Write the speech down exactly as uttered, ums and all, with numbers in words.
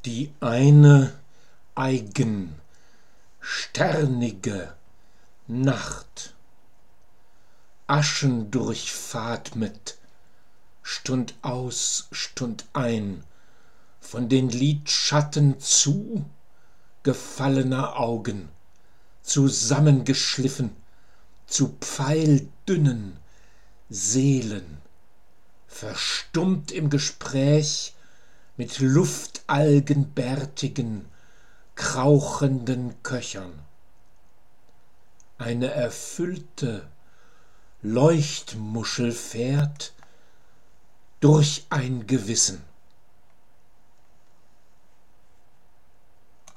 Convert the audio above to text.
Die eine eigen sternige Nacht, aschendurchfatmet, stund aus, stund ein, von den Lidschatten zu gefallener Augen, zusammengeschliffen zu pfeildünnen Seelen, verstummt im Gespräch mit luftalgenbärtigen, krauchenden Köchern. Eine erfüllte Leuchtmuschel fährt durch ein Gewissen.